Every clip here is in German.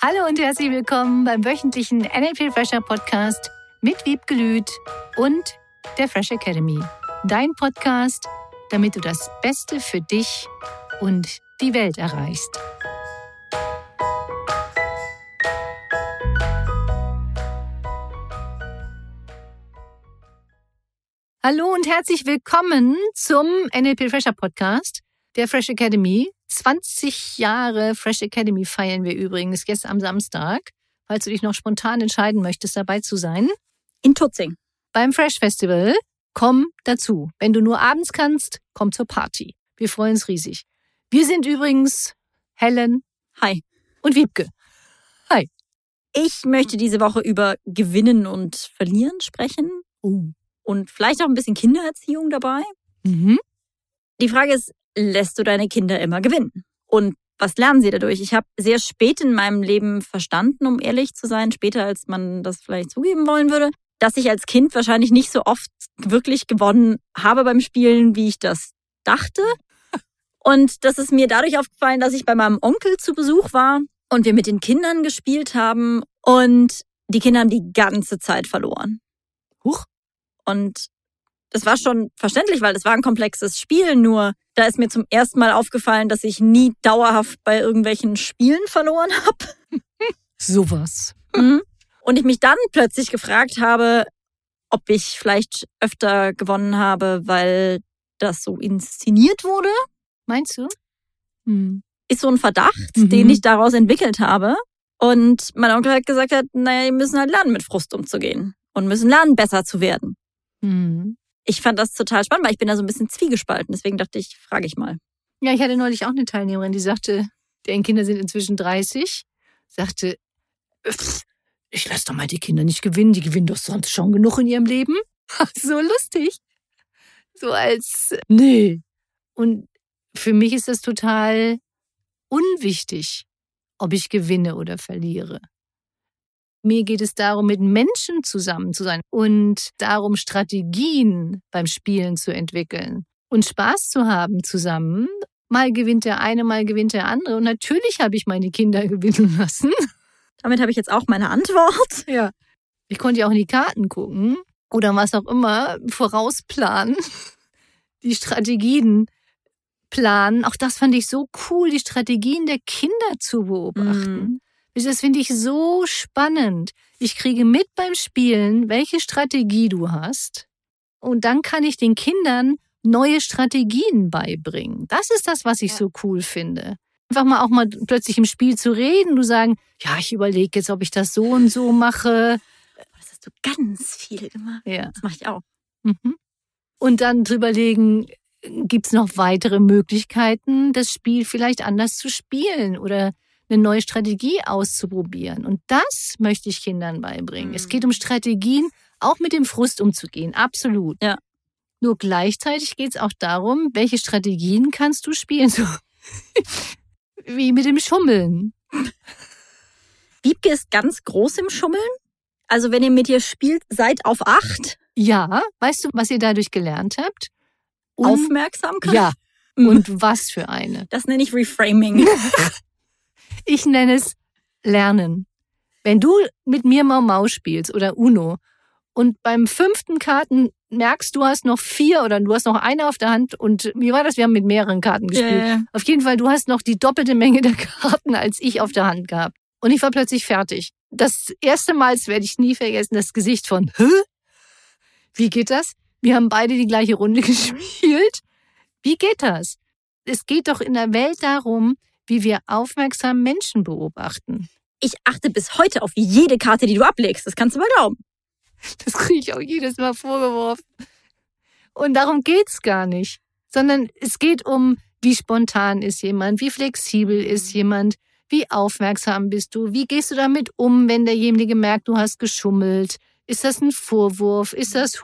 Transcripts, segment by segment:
Hallo und herzlich willkommen beim wöchentlichen NLP Fresher Podcast mit Wiebke Lüth und der Fresh Academy. Dein Podcast, damit du das Beste für dich und die Welt erreichst. Hallo und herzlich willkommen zum NLP Fresher Podcast der Fresh Academy. 20 Jahre Fresh Academy feiern wir übrigens jetzt am Samstag, falls du dich noch spontan entscheiden möchtest, dabei zu sein. In Tutzing. Beim Fresh Festival. Komm dazu. Wenn du nur abends kannst, komm zur Party. Wir freuen uns riesig. Wir sind übrigens Helen. Hi. Und Wiebke. Hi. Ich möchte diese Woche über Gewinnen und Verlieren sprechen. Und vielleicht auch ein bisschen Kindererziehung dabei. Die Frage ist, lässt du deine Kinder immer gewinnen? Und was lernen sie dadurch? Ich habe sehr spät in meinem Leben verstanden, um ehrlich zu sein, später als man das vielleicht zugeben wollen würde, dass ich als Kind wahrscheinlich nicht so oft wirklich gewonnen habe beim Spielen, wie ich das dachte. Und das ist mir dadurch aufgefallen, dass ich bei meinem Onkel zu Besuch war und wir mit den Kindern gespielt haben und die Kinder haben die ganze Zeit verloren. Huch. Und das war schon verständlich, weil das war ein komplexes Spiel, nur da ist mir zum ersten Mal aufgefallen, dass ich nie dauerhaft bei irgendwelchen Spielen verloren habe. Sowas. Und ich mich dann plötzlich gefragt habe, ob ich vielleicht öfter gewonnen habe, weil das so inszeniert wurde. Meinst du? Ist so ein Verdacht, den ich daraus entwickelt habe. Und mein Onkel hat gesagt, naja, die müssen halt lernen, mit Frust umzugehen und müssen lernen, besser zu werden. Ich fand das total spannend, weil ich bin da so ein bisschen zwiegespalten. Deswegen dachte ich, frage ich mal. Ja, ich hatte neulich auch eine Teilnehmerin, die sagte, deren Kinder sind inzwischen 30, sagte, ich lasse doch mal die Kinder nicht gewinnen, die gewinnen doch sonst schon genug in ihrem Leben. So lustig. So als, nee. Und für mich ist das total unwichtig, ob ich gewinne oder verliere. Mir geht es darum, mit Menschen zusammen zu sein und darum, Strategien beim Spielen zu entwickeln und Spaß zu haben zusammen. Mal gewinnt der eine, mal gewinnt der andere. Und natürlich habe ich meine Kinder gewinnen lassen. Damit habe ich jetzt auch meine Antwort. Ja. Ich konnte ja auch in die Karten gucken oder was auch immer, vorausplanen, die Strategien planen. Auch das fand ich so cool, die Strategien der Kinder zu beobachten. Das finde ich so spannend. Ich kriege mit beim Spielen, welche Strategie du hast. Und dann kann ich den Kindern neue Strategien beibringen. Das ist das, was ich so cool finde. Einfach mal auch mal plötzlich im Spiel zu reden. Du sagen, ja, ich überlege jetzt, ob ich das so und so mache. Das hast du ganz viel gemacht. Ja. Das mache ich auch. Und dann zu überlegen, gibt es noch weitere Möglichkeiten, das Spiel vielleicht anders zu spielen oder eine neue Strategie auszuprobieren. Und das möchte ich Kindern beibringen. Es geht um Strategien, auch mit dem Frust umzugehen. Absolut. Ja. Nur gleichzeitig geht es auch darum, welche Strategien kannst du spielen. So wie mit dem Schummeln. Wiebke ist ganz groß im Schummeln. Also wenn ihr mit ihr spielt, seid auf 8. Ja, weißt du, was ihr dadurch gelernt habt? Aufmerksamkeit? Ja. Und was für eine? Das nenne ich Reframing. Ich nenne es Lernen. Wenn du mit mir Mau spielst oder Uno und beim 5. Karten merkst, du hast noch 4 oder du hast noch eine auf der Hand und wie war das? Wir haben mit mehreren Karten gespielt. Auf jeden Fall, du hast noch die doppelte Menge der Karten, als ich auf der Hand gehabt. Und ich war plötzlich fertig. Das erste Mal, das werde ich nie vergessen, das Gesicht von, hä? Wie geht das? Wir haben beide die gleiche Runde gespielt. Wie geht das? Es geht doch in der Welt darum, wie wir aufmerksam Menschen beobachten. Ich achte bis heute auf jede Karte, die du ablegst. Das kannst du mal glauben. Das kriege ich auch jedes Mal vorgeworfen. Und darum geht's gar nicht. Sondern es geht um, wie spontan ist jemand, wie flexibel ist jemand, wie aufmerksam bist du, wie gehst du damit um, wenn derjenige merkt, du hast geschummelt. Ist das ein Vorwurf? Ist das,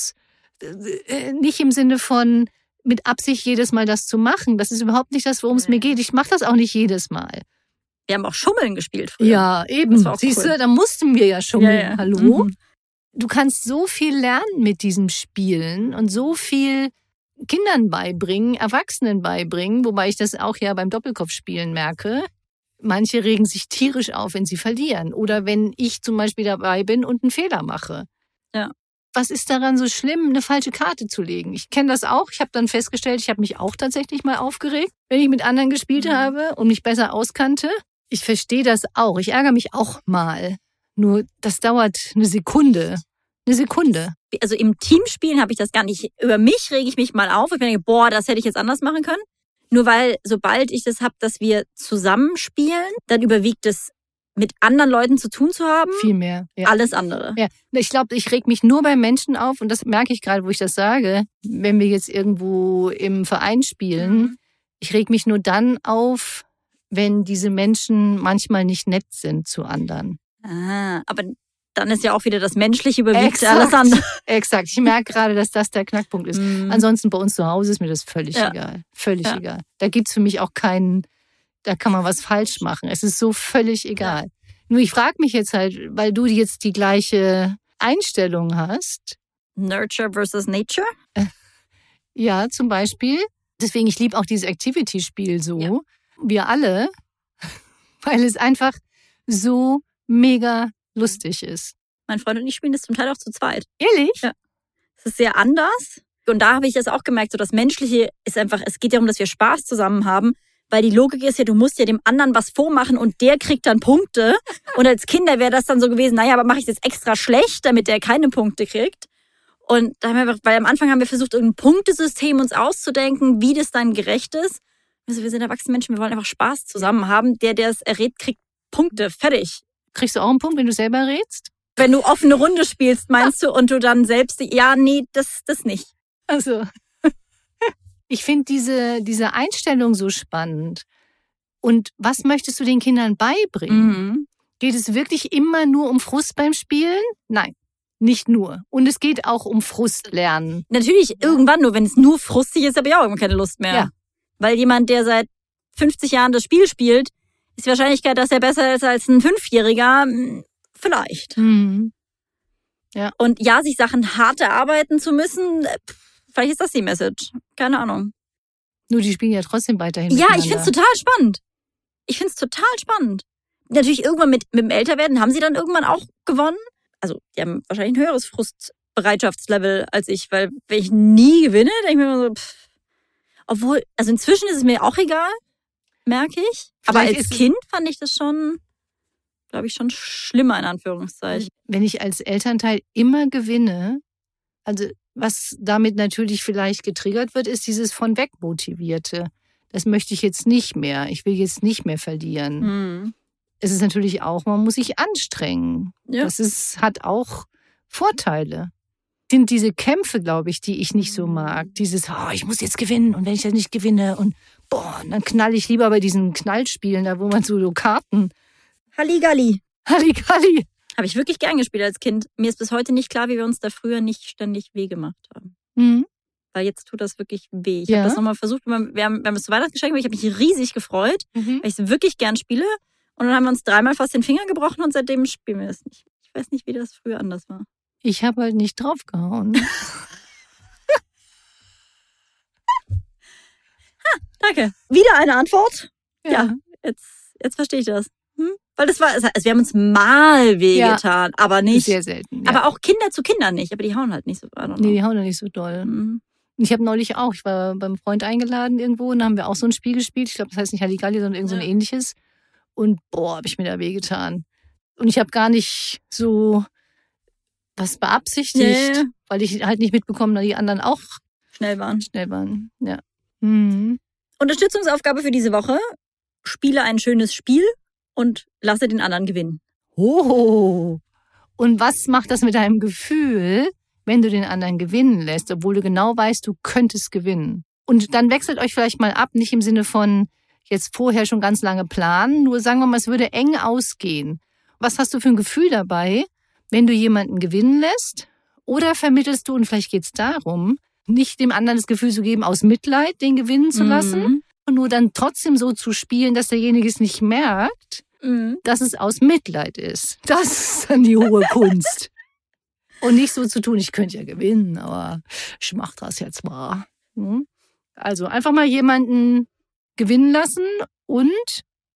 nicht im Sinne von mit Absicht jedes Mal das zu machen. Das ist überhaupt nicht das, worum es mir geht. Ich mache das auch nicht jedes Mal. Wir haben auch Schummeln gespielt früher. Ja, eben. Siehst du, da mussten wir ja schummeln. Ja. Hallo? Du kannst so viel lernen mit diesem Spielen und so viel Kindern beibringen, Erwachsenen beibringen, wobei ich das auch ja beim Doppelkopfspielen merke. manche regen sich tierisch auf, wenn sie verlieren. Oder wenn ich zum Beispiel dabei bin und einen Fehler mache. Ja. Was ist daran so schlimm, eine falsche Karte zu legen? Ich kenne das auch. Ich habe dann festgestellt, ich habe mich auch tatsächlich mal aufgeregt, wenn ich mit anderen gespielt habe und mich besser auskannte. Ich verstehe das auch. Ich ärgere mich auch mal. Nur das dauert eine Sekunde. Eine Sekunde. Also im Teamspielen habe ich das gar nicht. Über mich rege ich mich mal auf. Ich denke, das hätte ich jetzt anders machen können. Nur weil, sobald ich das habe, dass wir zusammenspielen, dann überwiegt es, mit anderen Leuten zu tun zu haben. Viel mehr. Ja. Alles andere. Ja, ich glaube, ich reg mich nur bei Menschen auf und das merke ich gerade, wo ich das sage, wenn wir jetzt irgendwo im Verein spielen. Ich reg mich nur dann auf, wenn diese Menschen manchmal nicht nett sind zu anderen. Aber dann ist ja auch wieder das Menschliche überwiegt alles andere. Exakt. Ich merke gerade, dass das der Knackpunkt ist. Ansonsten bei uns zu Hause ist mir das völlig egal. Völlig egal. Da gibt's für mich auch keinen, da kann man was falsch machen. Es ist so völlig egal. Nur ich frage mich jetzt halt, weil du jetzt die gleiche Einstellung hast. Nurture versus Nature? Ja, zum Beispiel. Deswegen, ich liebe auch dieses Activity-Spiel so. Ja. Wir alle. Weil es einfach so mega lustig ist. Mein Freund und ich spielen das zum Teil auch zu zweit. Ehrlich? Ja. Es ist sehr anders. Und da habe ich das auch gemerkt, so das Menschliche ist einfach, es geht darum, dass wir Spaß zusammen haben. Weil die Logik ist ja, du musst ja dem anderen was vormachen und der kriegt dann Punkte. Und als Kinder wäre das dann so gewesen, naja, aber mache ich das extra schlecht, damit der keine Punkte kriegt. Und da haben wir, weil am Anfang haben wir versucht, irgendein Punktesystem uns auszudenken, wie das dann gerecht ist. Also wir sind erwachsene Menschen, wir wollen einfach Spaß zusammen haben. Der es errät, kriegt Punkte. Fertig. Kriegst du auch einen Punkt, wenn du selber rätst? Wenn du offene Runde spielst, meinst du, und du dann selbst, ja, nee, das nicht. Also, ich finde diese Einstellung so spannend. Und was möchtest du den Kindern beibringen? Geht es wirklich immer nur um Frust beim Spielen? Nein, nicht nur. Und es geht auch um Frustlernen. Natürlich, irgendwann nur, wenn es nur frustig ist, habe ich auch irgendwann keine Lust mehr. Ja. Weil jemand, der seit 50 Jahren das Spiel spielt, ist die Wahrscheinlichkeit, dass er besser ist als ein 5-Jähriger, vielleicht. Ja. Und ja, sich Sachen hart erarbeiten zu müssen, vielleicht ist das die Message. Keine Ahnung. Nur die spielen ja trotzdem weiterhin. Ja, ich finde es total spannend. Natürlich irgendwann mit dem Älterwerden haben sie dann irgendwann auch gewonnen. Also die haben wahrscheinlich ein höheres Frustbereitschaftslevel als ich, weil wenn ich nie gewinne, denke ich mir immer so, obwohl, also inzwischen ist es mir auch egal, merke ich. Aber als Kind fand ich das schon, glaube ich, schon schlimmer in Anführungszeichen. Wenn ich als Elternteil immer gewinne, also was damit natürlich vielleicht getriggert wird, ist dieses von weg motivierte. Das möchte ich jetzt nicht mehr. Ich will jetzt nicht mehr verlieren. Es ist natürlich auch, man muss sich anstrengen. Ja. Das hat auch Vorteile. Sind diese Kämpfe, glaube ich, die ich nicht so mag. Dieses, ich muss jetzt gewinnen und wenn ich das nicht gewinne und dann knall ich lieber bei diesen Knallspielen, da wo man so Karten. Halligalli. Halligalli. Habe ich wirklich gern gespielt als Kind. Mir ist bis heute nicht klar, wie wir uns da früher nicht ständig weh gemacht haben. Weil jetzt tut das wirklich weh. Ich habe das nochmal versucht. Wir haben es zu Weihnachten geschenkt, ich habe mich riesig gefreut, weil ich es wirklich gern spiele. Und dann haben wir uns 3-mal fast den Finger gebrochen und seitdem spielen wir es nicht. Ich weiß nicht, wie das früher anders war. Ich habe halt nicht draufgehauen. Danke. Wieder eine Antwort? Ja, jetzt verstehe ich das. Weil das war, also wir haben uns mal wehgetan, aber nicht. Sehr selten. Ja. Aber auch Kinder zu Kindern nicht, aber die hauen halt nicht so. Nee, die hauen halt nicht so doll. Ich habe neulich auch, ich war beim Freund eingeladen irgendwo und da haben wir auch so ein Spiel gespielt. Ich glaube, das heißt nicht Halligalli, sondern irgend so ein ähnliches. Und habe ich mir da wehgetan. Und ich habe gar nicht so was beabsichtigt, weil ich halt nicht mitbekommen, dass die anderen auch schnell waren, ja. Unterstützungsaufgabe für diese Woche. Spiele ein schönes Spiel und lasse den anderen gewinnen. Oh. Und was macht das mit deinem Gefühl, wenn du den anderen gewinnen lässt, obwohl du genau weißt, du könntest gewinnen? Und dann wechselt euch vielleicht mal ab, nicht im Sinne von jetzt vorher schon ganz lange planen, nur sagen wir mal, es würde eng ausgehen. Was hast du für ein Gefühl dabei, wenn du jemanden gewinnen lässt? Oder vermittelst du, und vielleicht geht es darum, nicht dem anderen das Gefühl zu geben, aus Mitleid den gewinnen zu lassen, und nur dann trotzdem so zu spielen, dass derjenige es nicht merkt, dass es aus Mitleid ist. Das ist dann die hohe Kunst. Und nicht so zu tun, ich könnte ja gewinnen, aber ich mach das jetzt mal. Also einfach mal jemanden gewinnen lassen und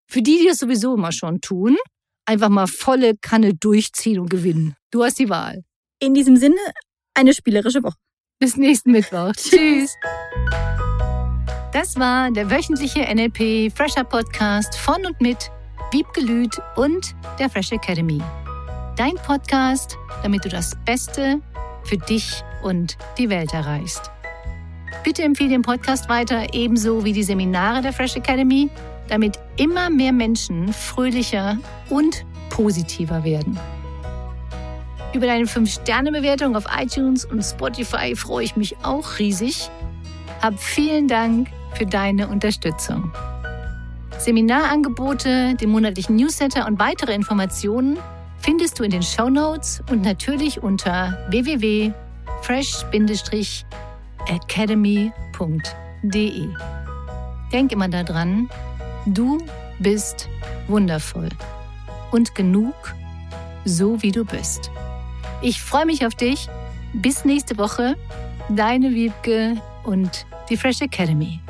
Für die das sowieso immer schon tun, einfach mal volle Kanne durchziehen und gewinnen. Du hast die Wahl. In diesem Sinne, eine spielerische Woche. Bis nächsten Mittwoch. Tschüss. Das war der wöchentliche NLP Fresher Podcast von und mit Wiebke Lüth und der Fresh Academy. Dein Podcast, damit du das Beste für dich und die Welt erreichst. Bitte empfehle den Podcast weiter, ebenso wie die Seminare der Fresh Academy, damit immer mehr Menschen fröhlicher und positiver werden. Über deine 5-Sterne-Bewertung auf iTunes und Spotify freue ich mich auch riesig. Hab vielen Dank für deine Unterstützung. Seminarangebote, den monatlichen Newsletter und weitere Informationen findest du in den Shownotes und natürlich unter www.fresh-academy.de. Denk immer daran, du bist wundervoll und genug, so wie du bist. Ich freue mich auf dich. Bis nächste Woche. Deine Wiebke und die Fresh Academy.